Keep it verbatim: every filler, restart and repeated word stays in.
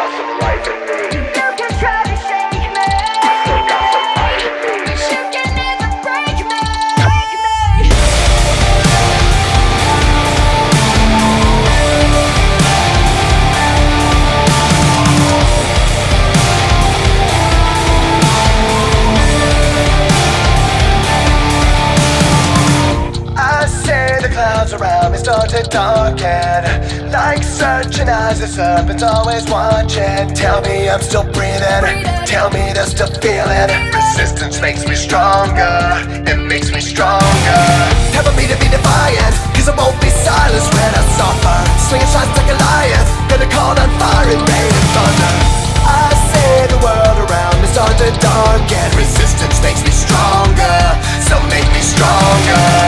got some life in me. You can try to shake me, I still got some life in me. you can never break me, break me. I say the clouds around me start to darken, like searching eyes, the serpent's always watching. Tell me I'm still breathing, tell me there's still feeling. Resistance makes me stronger, it makes me stronger. Tell me to be defiant, cause I won't be silenced when I suffer. Swinging shots like a lion, gonna call on fire and rain and thunder. I say the world around me start to darken. Resistance makes me stronger, so make me stronger.